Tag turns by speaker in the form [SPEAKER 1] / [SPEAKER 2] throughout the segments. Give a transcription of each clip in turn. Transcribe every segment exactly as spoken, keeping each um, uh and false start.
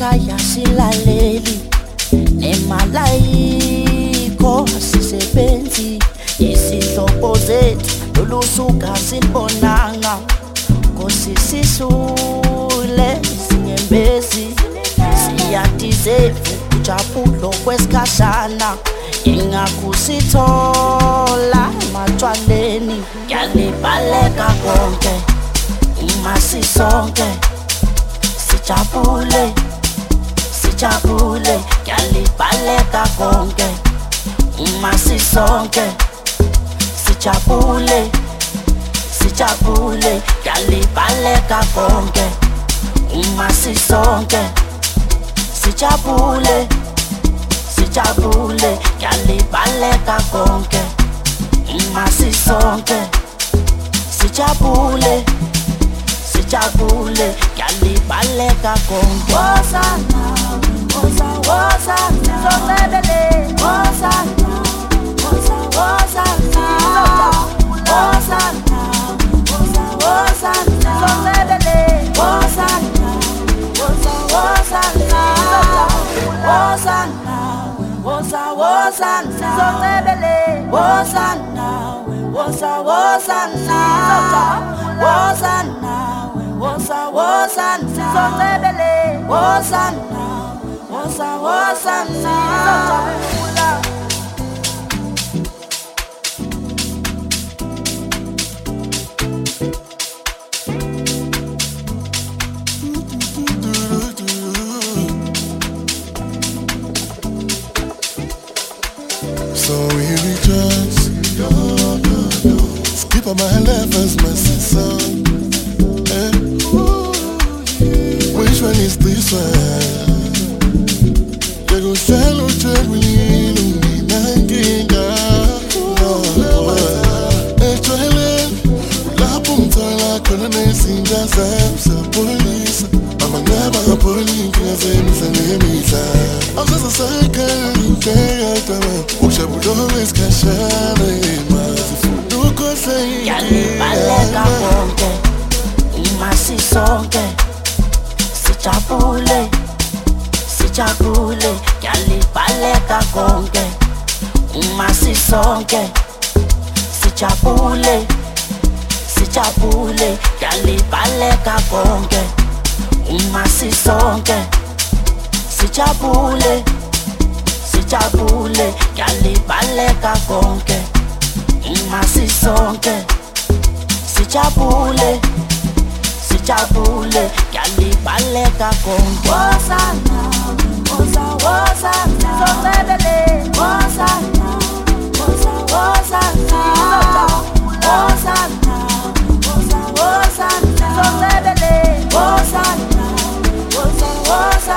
[SPEAKER 1] emakhaya silaleli nemalayiko sisebenzi izihlobo zethu lolusuka silibonanga Nkosi sisule sinyembezi siyadizevu ujabulo kwesikhashana ingakusithola matshwaleni yalibaleka konke uma sisonke sijabule sijabule yalibaleka konke uma sisonke sijabule sijabule yalibaleka konke uma sisonke sijabule sijabule yalibaleka konke uma sisonke sijabule sijabule yalibaleka konke wosana wosa wosa sizobebele wosana wosa wosa wosana wosa wosa sizobebele wosana wosa wosa wosana wosa wosa sizobebele wosana wosa wosa wosana wosa wosa sizobebele wosana wosa wosa sizobebele
[SPEAKER 2] So we rejoice. Skip on my left as my sister. Eh? Which one is this one? They go sell out Germany, Nanginga. Eh, Joelen, la punta la colonel sin jazz, police. I'm a never a police, cause I'm a nemisa. I'm just a second, Usha always kashana Nuko say
[SPEAKER 1] yalibaleka konke uma sisonke sijabule sijabule yalibaleka konke uma sisonke sijabule sijabule yalibaleka konke uma sisonke sijabule sijabule yalibaleka konke uma sisonke sijabule sijabule yalibaleka konke wosana wosa wosa sizobebele wosana wosa wosa wosana wosa wosa sizobebele wosana wosa wosa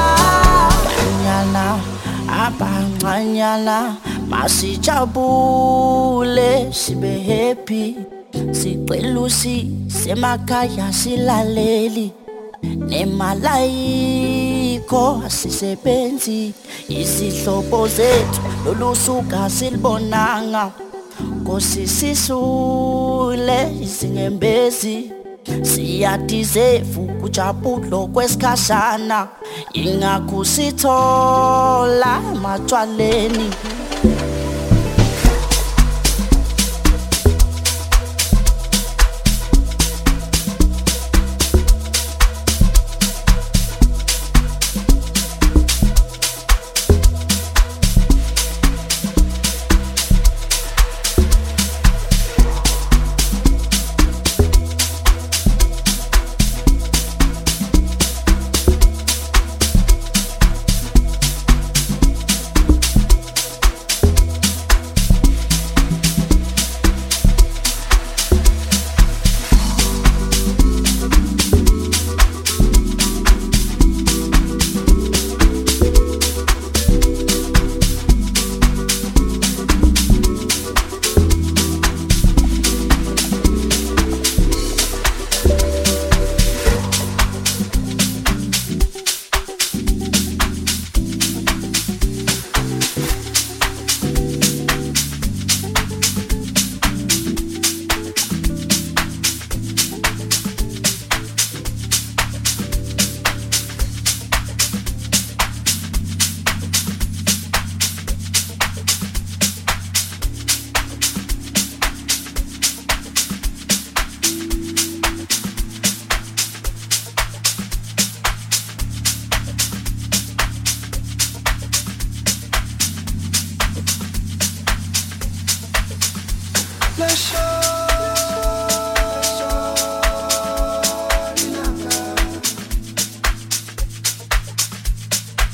[SPEAKER 1] nyana abancanyana masijabule sibe happy siqelusi semakhaya silaleli nemalayiko asisebenzi izihlobo zethu lolusuka silibonanga Nkosi sisule izinyembezi siyadizevu ujabulo kwesikhashana ingakusithola matshwaleni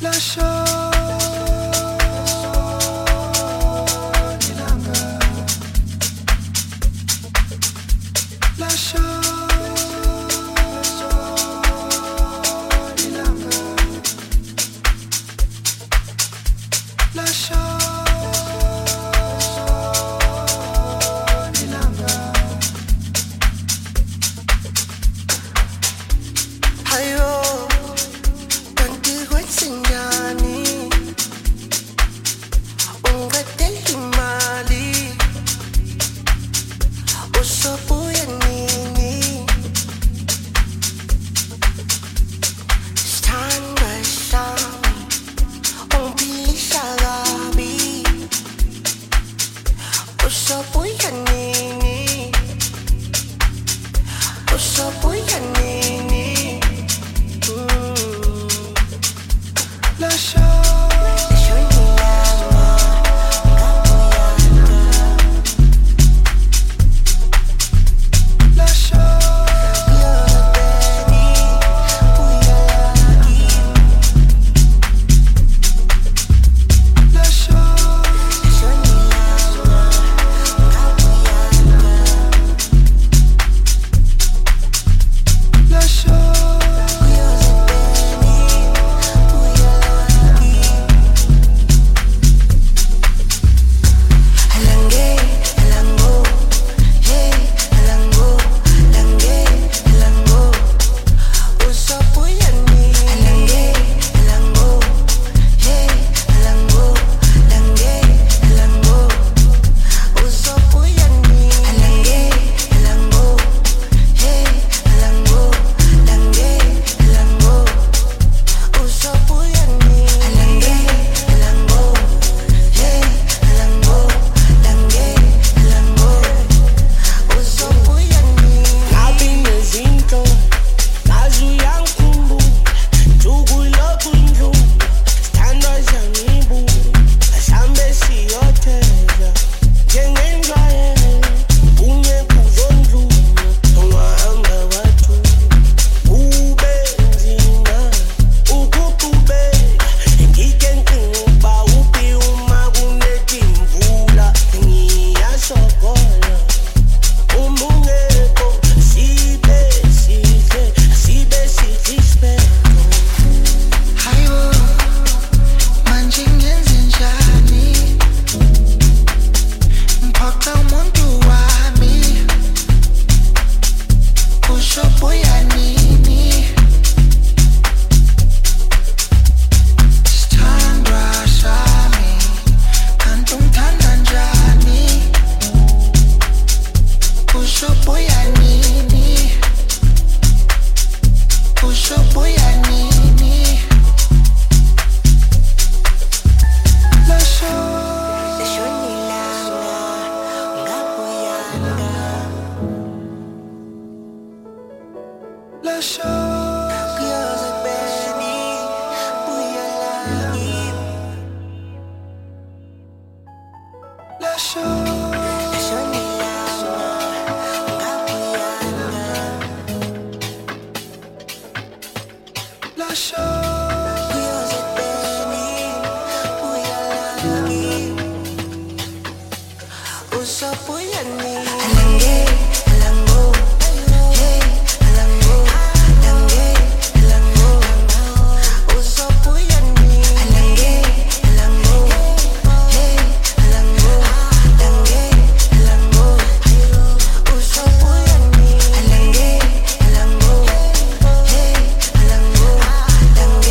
[SPEAKER 3] Hey,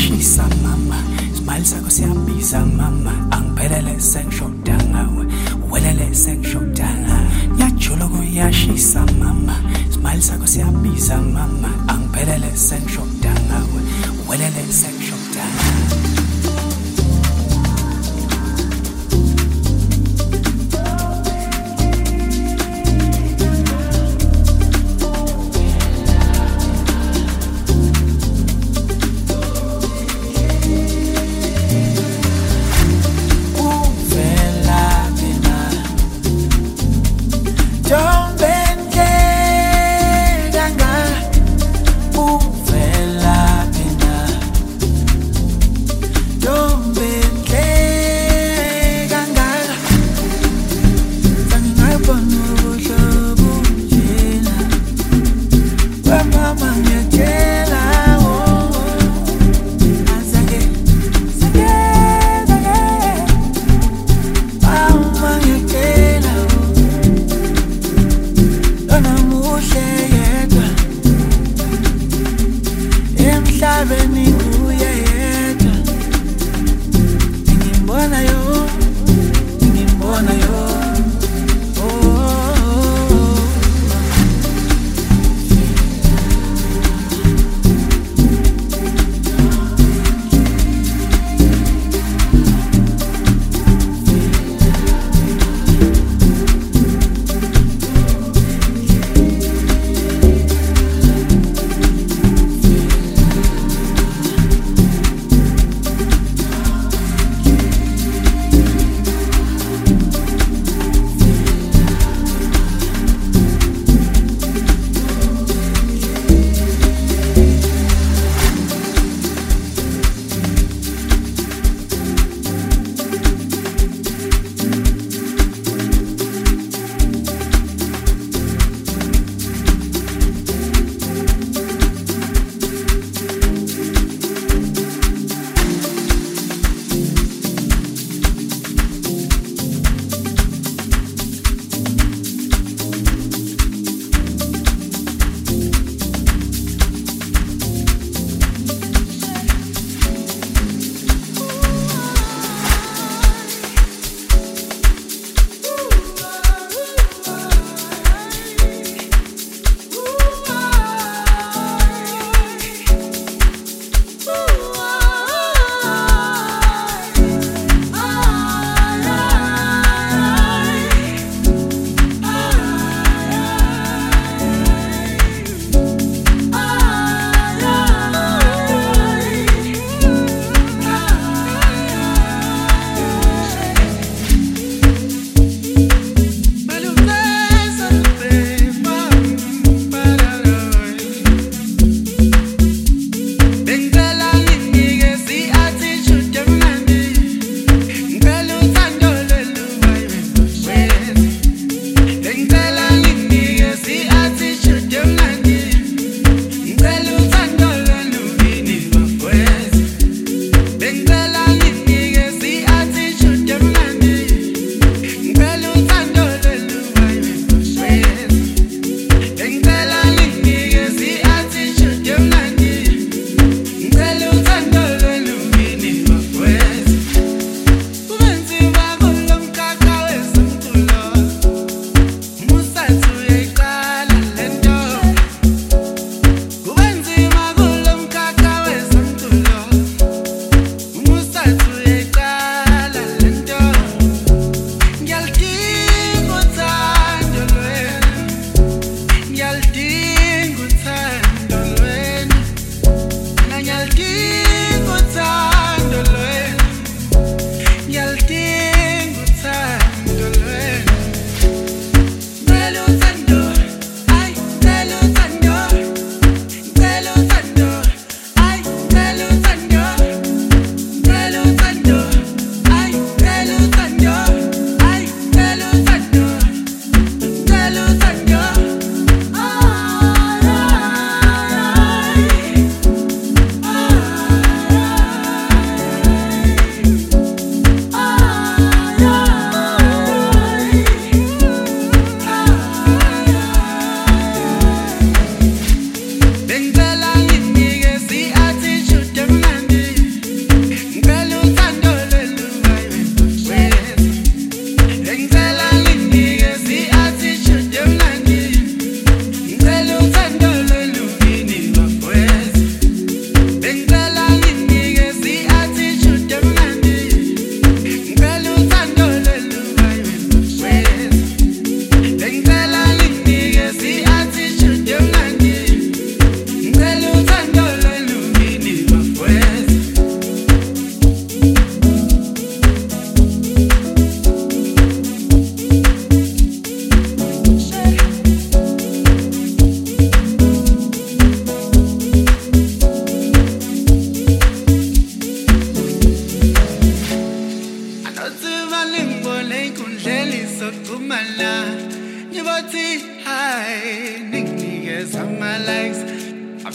[SPEAKER 3] kuyashisa mama, smile sakho siyabiza mama, angiphelele sengishoda ngawe, welele sengishoda ngawe. Ngiyajula kuyashisa mama, smile sakho siyabiza mama, angiphelele sengishoda ngawe, welele sengishoda ngawe.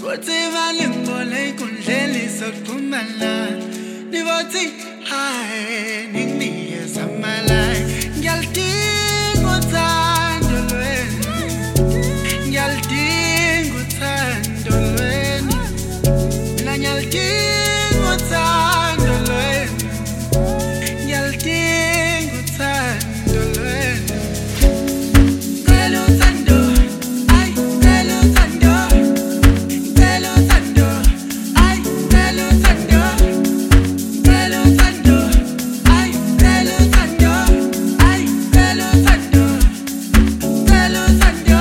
[SPEAKER 3] Kothi vale ngibone kundleli sokuxhumana Nivothi hi ningiye samalai Ngiyalidinga uthando lwenu Ngiyalidinga uthando lwenu Mina ngiyalidinga uthando lwenu Ngiyalidinga uthando lwenu Ngicela uthando ay ngicela uthando Ngicela uthando ay ngicela uthando Ngicela uthando ay ngicela uthando ay ngicela uthando Ngicela uthando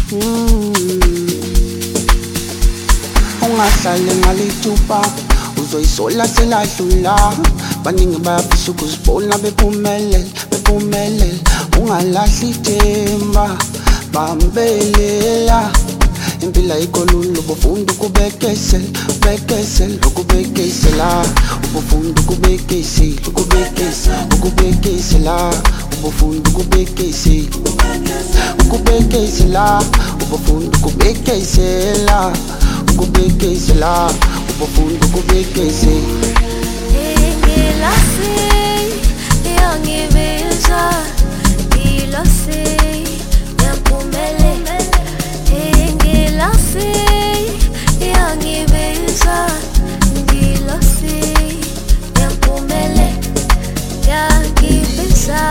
[SPEAKER 4] ungahlali ngalitupa uzoyisola seladlula baningi bayafisa ukuzibona bephumelele bephumelele ungalahli ithemba bambelela impila ikolulu bofunda ukubekesela bekesela ukubekesela ubofunda ukubekesela ukubekesela ukubekesela ubofunda ukubekesela ukubekesela ubofunda ukubekesela ukubekesela ubofunda ukubekesela
[SPEAKER 5] ingilasi yangibiza ngilasi yampumele ingilasi yangibiza ngilasi yampumele yangibiza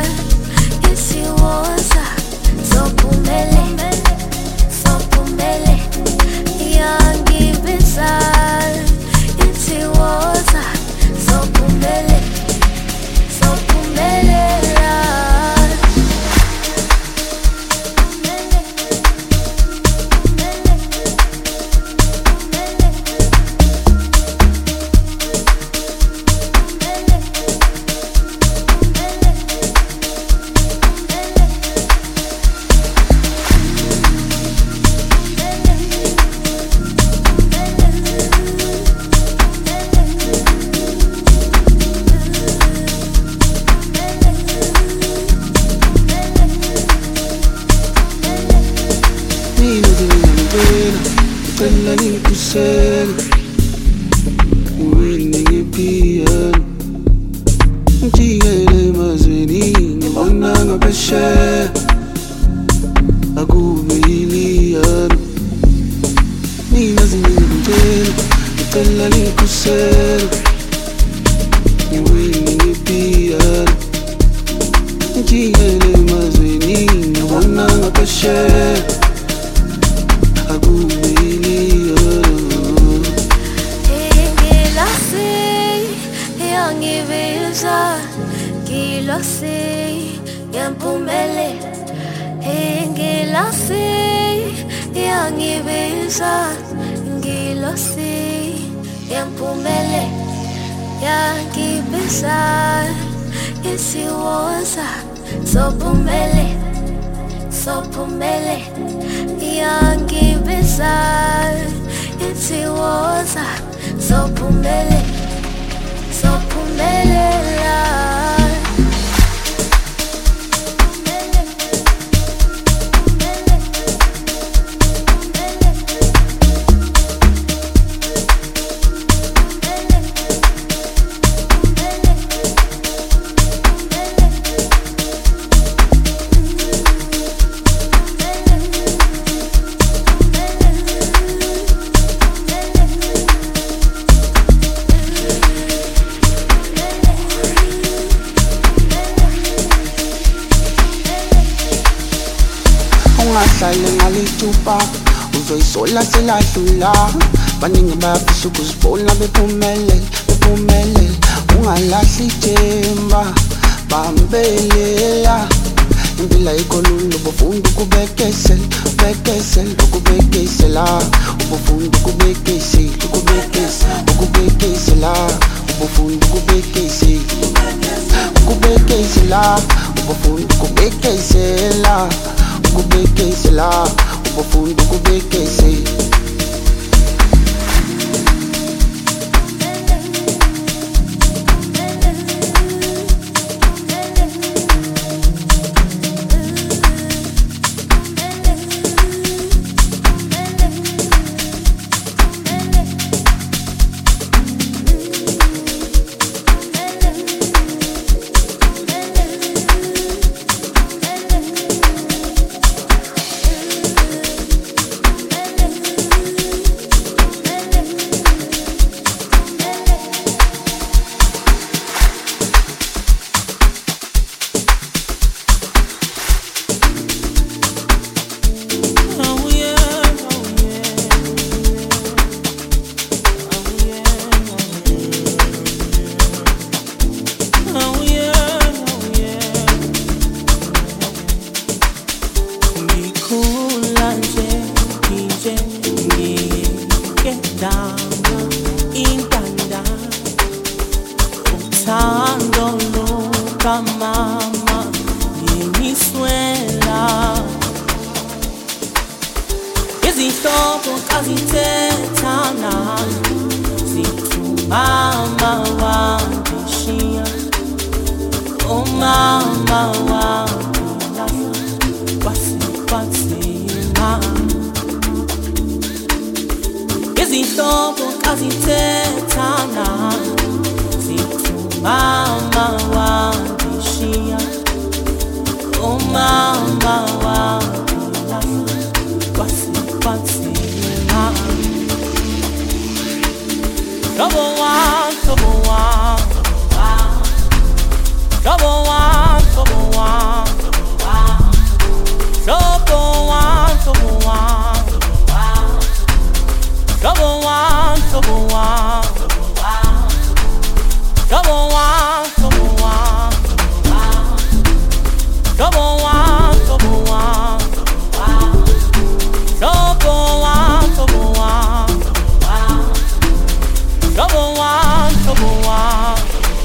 [SPEAKER 5] isiwoza sopumele sopumele yangibiza isiwoza sopumele sopumelela
[SPEAKER 4] uzoyisola seladlula baningi bayafisa ukuzibona bephumelele bephumelele ungalahli ithemba bambelela impila ikolulu bofunda ukubekesela bekesela ukubekesela ubofunda ukubekesela ukubekesela ukubekesela ubofunda ukubekesela ukubekesela ubofunda ukubekesela ukubekesela ubofunda ukubekesela
[SPEAKER 1] Izinhlobo kazithetha zithi mama wangishiya, oh mama wangilahla kwasikwathina. Izinhlobo kazithetha zithi mama wangishiya, oh mama wangilahla kwasikwathina. Trouble one, trouble one, trouble one, trouble one, trouble one, trouble one, trouble one, trouble one, trouble one, trouble one, trouble one, trouble one, trouble one, trouble one. Trouble one, trouble one.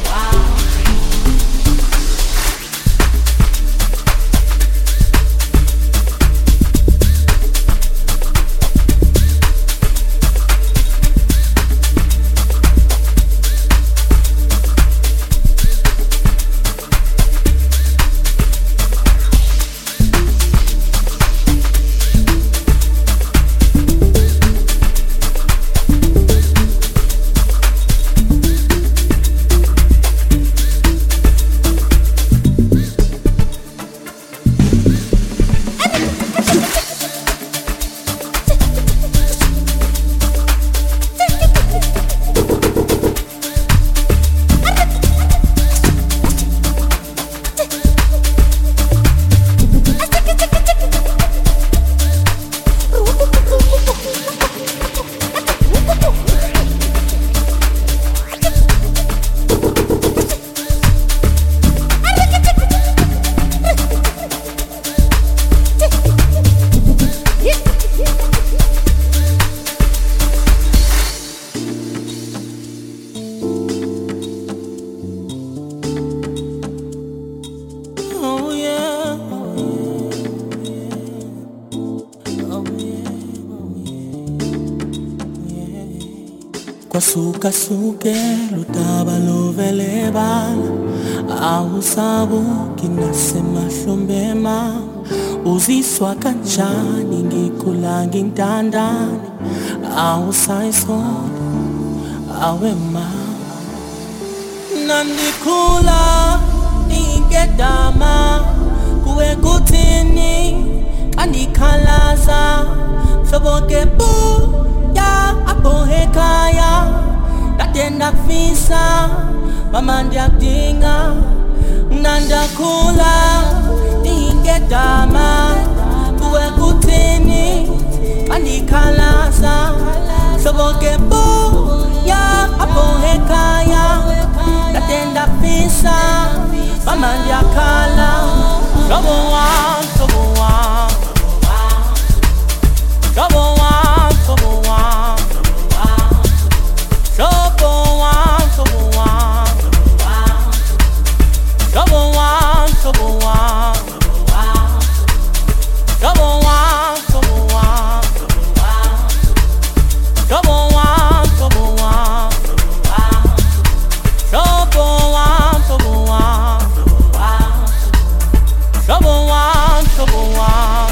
[SPEAKER 1] Kwasuka suke lutaba lovelebala, awusabuki nasemahlombema. Uziswa kanjani ngikhula ngintandane, awusayisonda awe mama. Nandikhula ingedama kuwe kuthini kandikhalaza, hlobo-ke bu ya abohekaya kade ndakufisa mama ndiyakudinga. Nandakhula ingedama kuwe kuthini kandikhalaza, hlobo-ke bu ya abohekaya kade ndakufisa mama ndiyakhala. Trouble one, trouble one, trouble one, trouble one, trouble one, trouble one, trouble one, trouble one, trouble one, trouble one, trouble one, trouble one, trouble one, trouble one, trouble one, trouble one.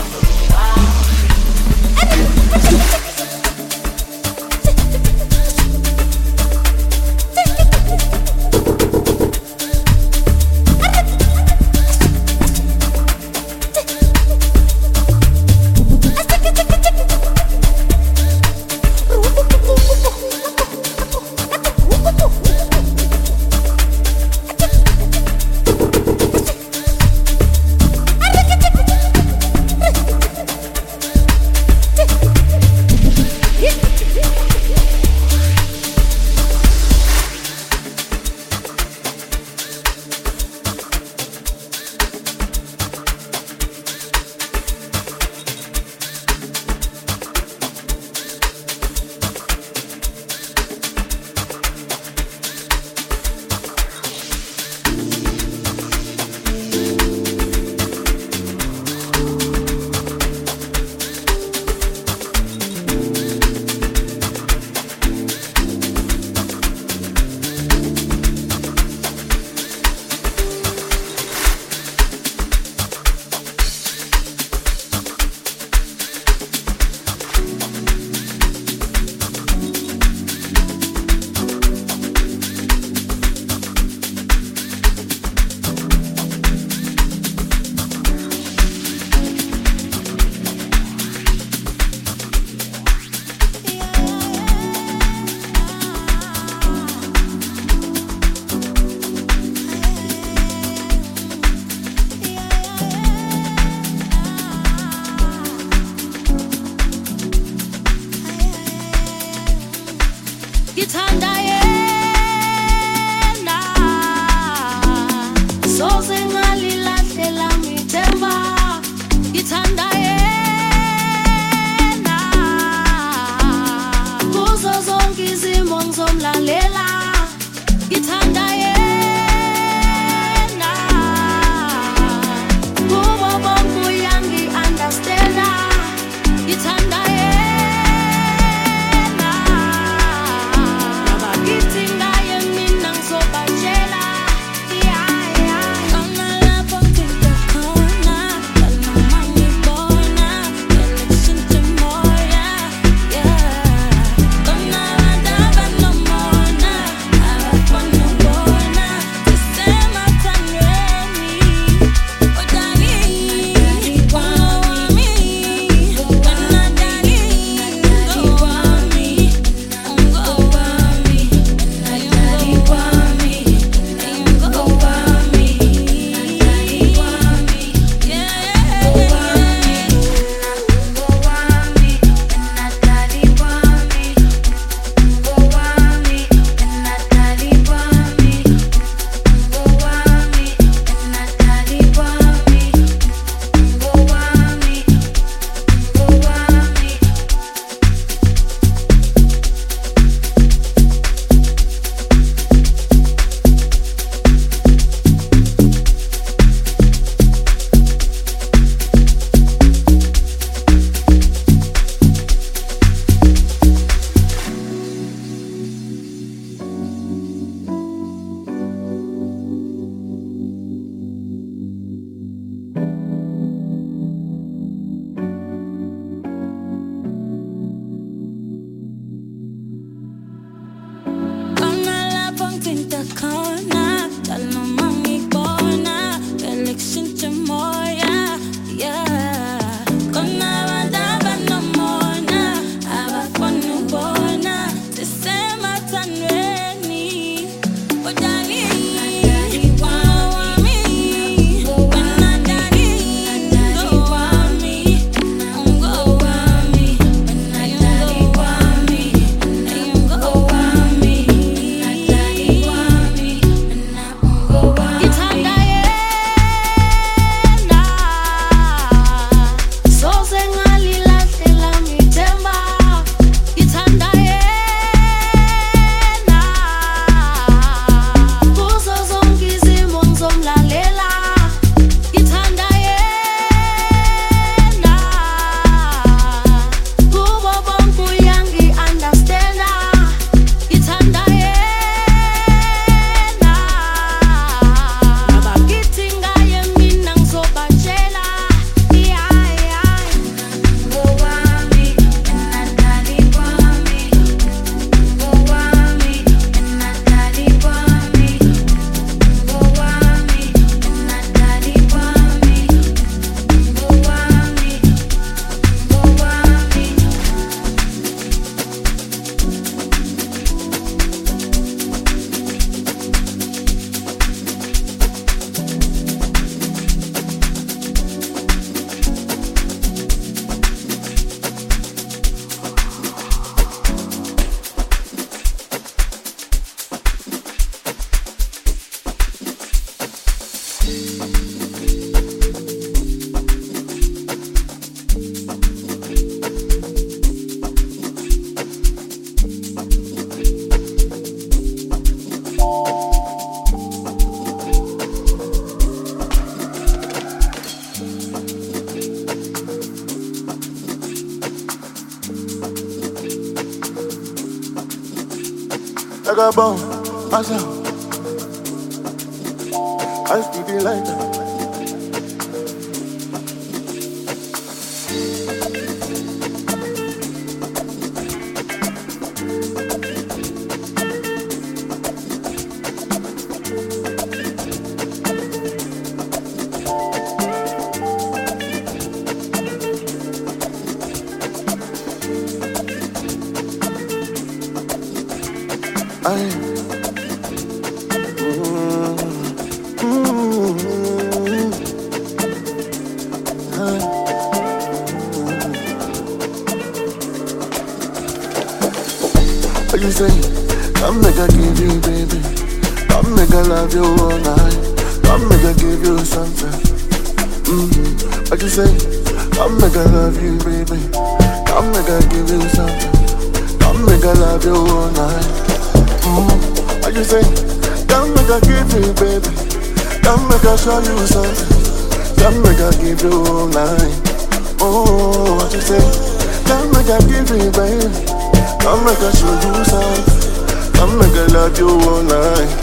[SPEAKER 2] Vagabond, Asa, I still be like that. You say, come make I give you, baby. Come make I love you all night. Come make I give you something. Mm-hmm. What you say? Come make I love you, baby. Come make I give you something. Come make I love you all night. Mm-hmm. What you say? Come make I give you, baby. Come make I show you something. Come make I give you all night. Oh, what you say? Come make I give you, baby. Come make I show you something. Come make I love you all night.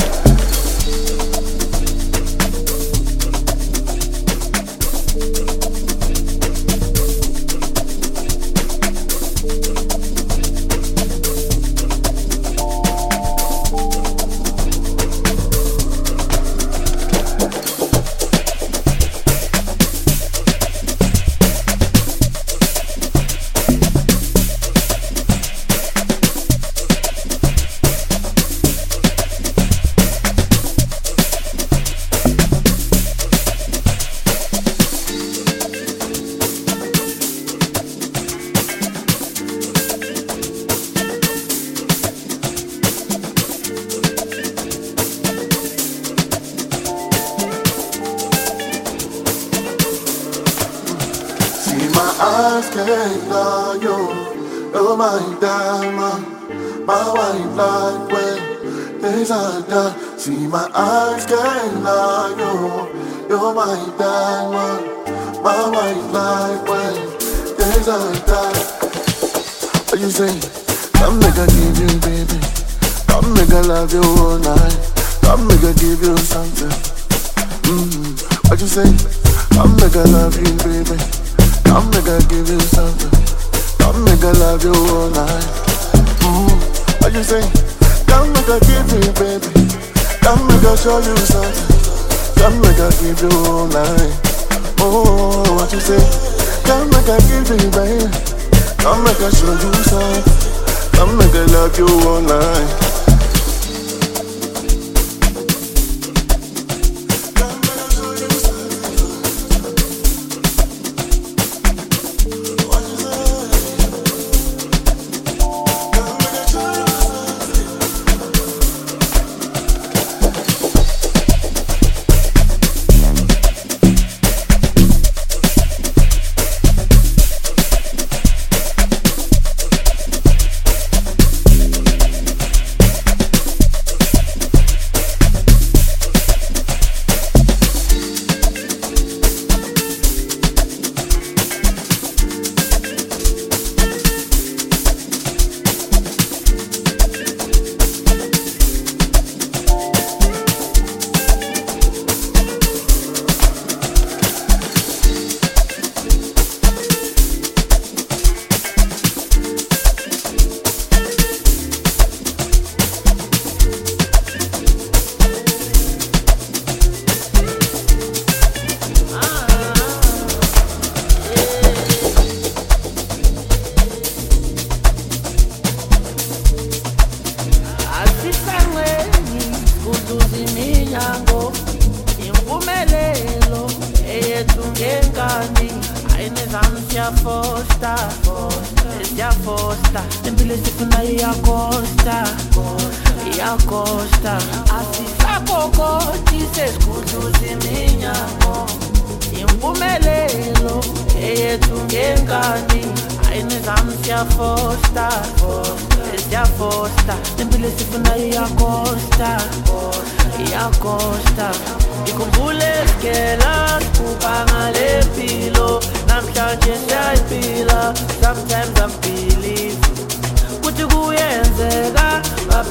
[SPEAKER 6] eyes can't lie, yo. You're my diamond, my white light when days are done. See, my eyes can't lie, yo. You're my diamond, my white light when days are done. What you say? Come make I give you, baby. Come make I love you all night. Come make I give you something. Mm-hmm. What you say? Come make I love you, baby. Come make I give you something. Come make I love you all night. Mm-hmm. What you say? Come make I give you, baby. Come make I show you something. Come make I give you all night. Oh, what you say? Come make I give you, baby. Come make I show you something. Come make I love you all night.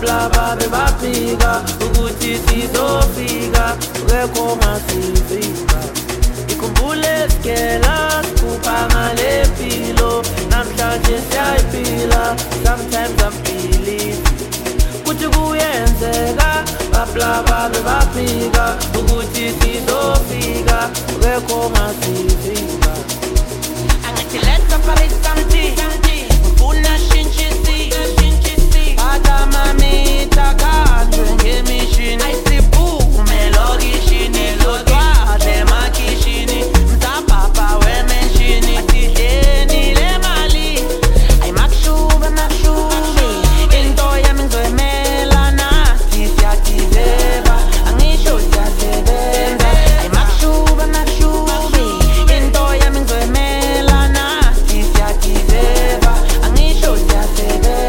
[SPEAKER 1] babla babe bafika ukuthi sizofika ngekho masifika ikhumbule sikela kupha ngale mpilo namhlanje siyayiphila sometimes I'm feeling kuthi kuyenzeka babla babe bafika ukuthi sizofika ngekho masifika angathi let's separate something ufuna shintshisi Bata mami takandwe ngemishini Aisiphume lokishini Lodwadle makishini Mzapapa wemenshini Atidleni le mali Ay makshube makshube Into yami ngizwemela nathi siyatizeba Angisho siyasebenza Ay makshube makshube Into yami ngizwemela nathi siyatizeba Angisho siyasebenza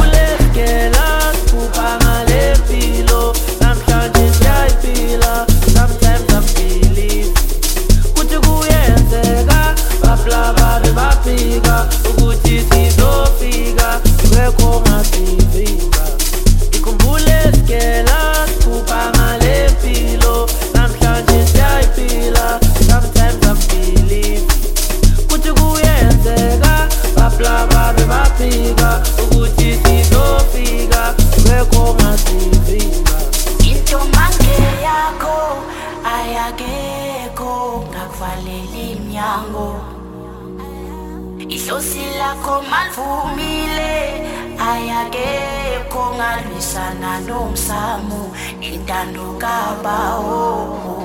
[SPEAKER 1] Bafika ukuthi sizofika ngekho ngasifika ikhumbule sikela kupha ngale mpilo namhlanje siyayiphila sometimes I'm feeling kuthi kuyenzeka babla babe bafika ukuthi sizofika ngekho ngasifika into manje yakho ayakekho ngakuvalela iminyango Ihlosi lakho malivumile ayakekho ngalwisana nomsamu intando kabawo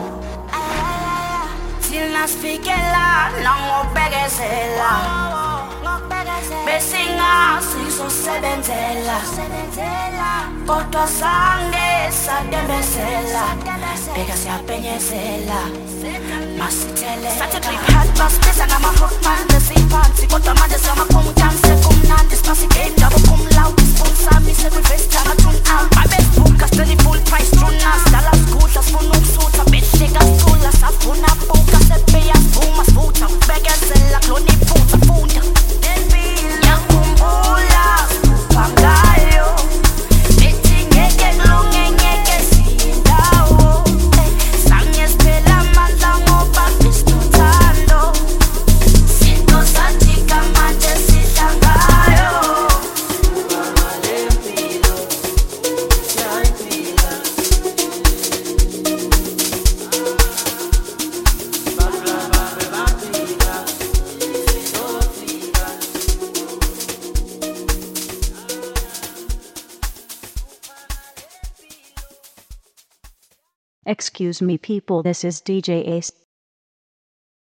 [SPEAKER 1] Thina sifikela nangobekezela Besinga sizosebenzela Kodwa sange sadembezela Beka siyapenyezela Masithele Sathi trip hat bus Besa ngama hookman Desi fancy Kodwa manje siyamaphuma udanse kumnandi Spasi game double kum loud Sponsor me sacrifice Tama tune out My best book a steady full price Trunas Dallas kudla sifuna ukusuta Bitch shake asitula Safuna buka Sepeya sfuma sfuta Bekezela Kloni phuta funda Yakhumbula Pangayo Ethi ngeke kulunge ngeke siyindawo Sange siphela amandla ngoba sinothando Sinto sathi kamanje sidlangayo Ngale mpilo siyayiphila Babla babe bafika sizofika
[SPEAKER 7] Excuse me people, this is D J Ace.